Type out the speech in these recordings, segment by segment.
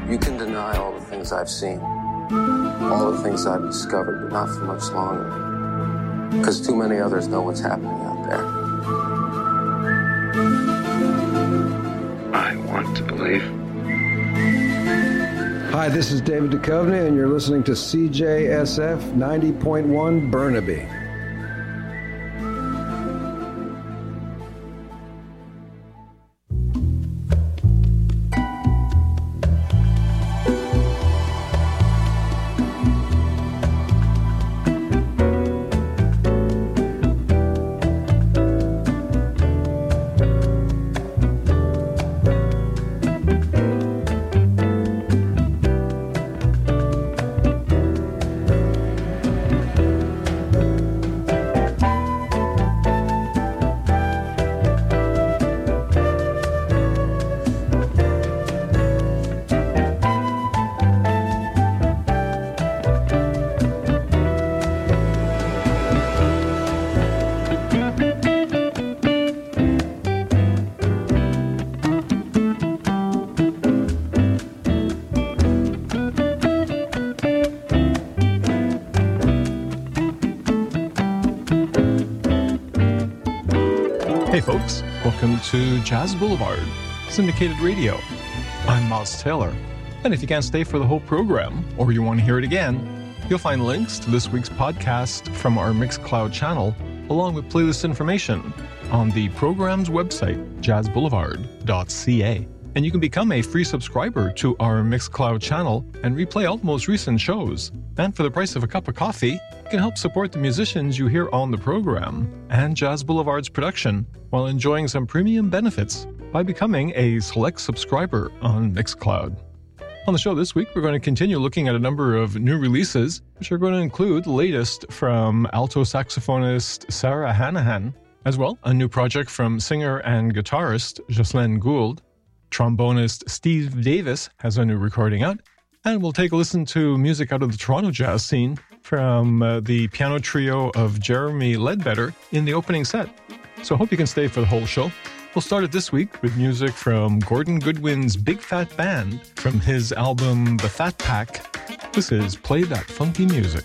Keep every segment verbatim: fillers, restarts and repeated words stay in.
You can deny all the things I've seen, all the things I've discovered, but not for much longer. Because too many others know what's happening out there. I want to believe. Hi, this is David Duchovny, and you're listening to C J S F ninety point one Burnaby. Hey folks, welcome to Jazz Boulevard, syndicated radio. I'm Miles Taylor, and if you can't stay for the whole program, or you want to hear it again, you'll find links to this week's podcast from our Mixcloud channel, along with playlist information on the program's website, jazz boulevard dot c a. And you can become a free subscriber to our Mixcloud channel and replay all the most recent shows. And for the price of a cup of coffee, you can help support the musicians you hear on the program and Jazz Boulevard's production while enjoying some premium benefits by becoming a select subscriber on Mixcloud. On the show this week, we're going to continue looking at a number of new releases, which are going to include the latest from alto saxophonist Sarah Hanahan, as well a new project from singer and guitarist Jocelyn Gould. Trombonist Steve Davis has a new recording out, and we'll take a listen to music out of the Toronto jazz scene from uh, the piano trio of Jeremy Ledbetter in the opening set. So I hope you can stay for the whole show. We'll start it this week with music from Gordon Goodwin's Big Fat Band from his album The Fat Pack. This is Play That Funky Music.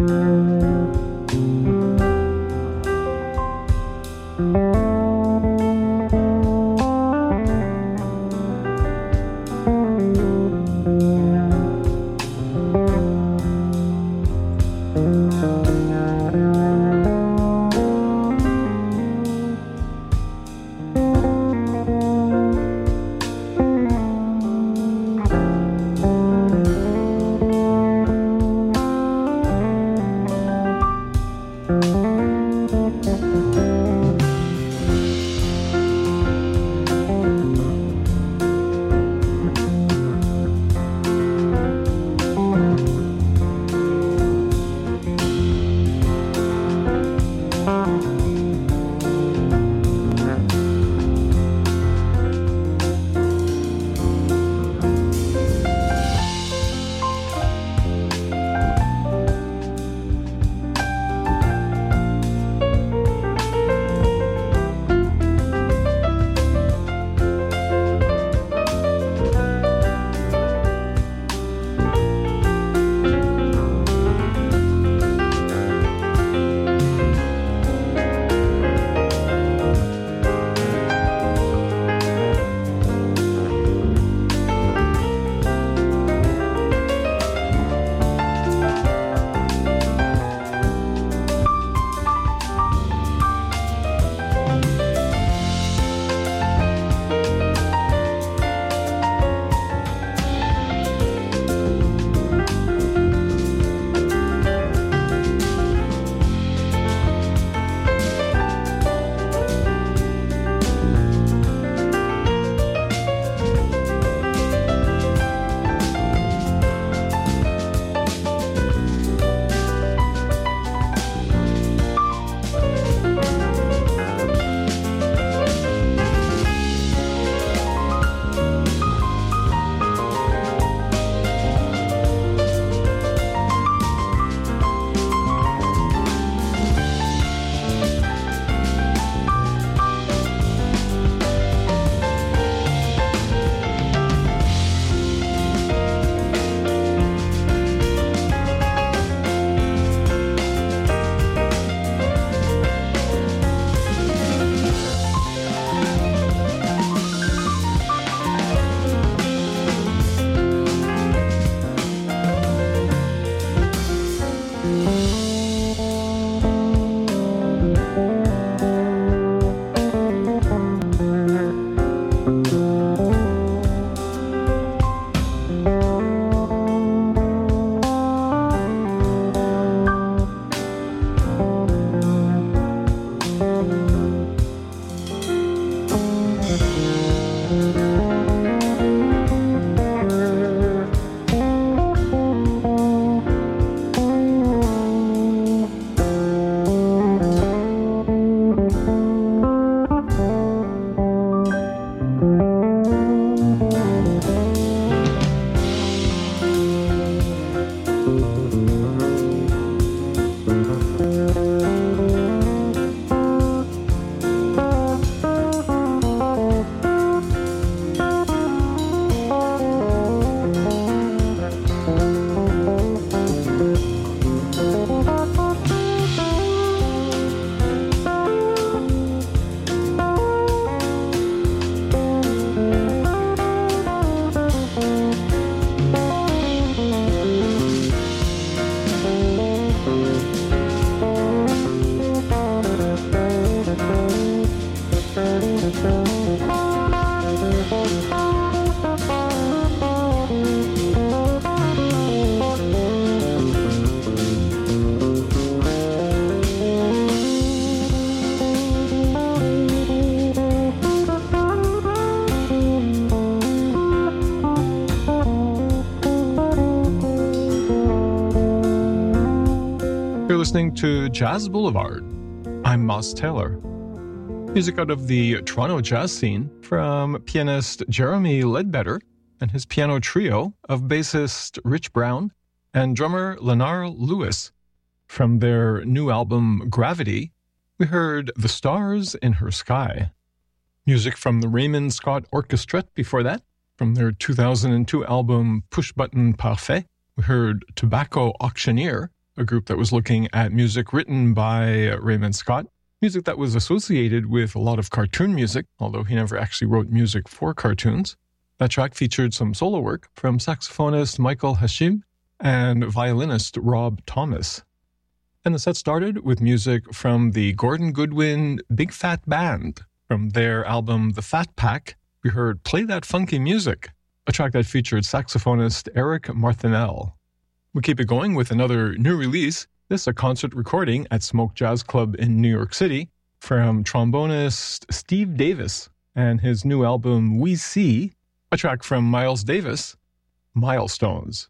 listening to Jazz Boulevard. I'm Moss Taylor. Music out of the Toronto jazz scene from pianist Jeremy Ledbetter and his piano trio of bassist Rich Brown and drummer Lenar Lewis. From their new album Gravity, we heard The Stars in Her Sky. Music from the Raymond Scott Orchestra before that. From their two thousand two album Push Button Parfait, we heard Tobacco Auctioneer, a group that was looking at music written by Raymond Scott, music that was associated with a lot of cartoon music, although he never actually wrote music for cartoons. That track featured some solo work from saxophonist Michael Hashim and violinist Rob Thomas. And the set started with music from the Gordon Goodwin Big Fat Band. From their album The Fat Pack, we heard Play That Funky Music, a track that featured saxophonist Eric Martinel. We keep it going with another new release. This is a concert recording at Smoke Jazz Club in New York City from trombonist Steve Davis and his new album We See, a track from Miles Davis, Milestones.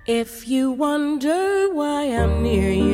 If you wonder why I'm near you,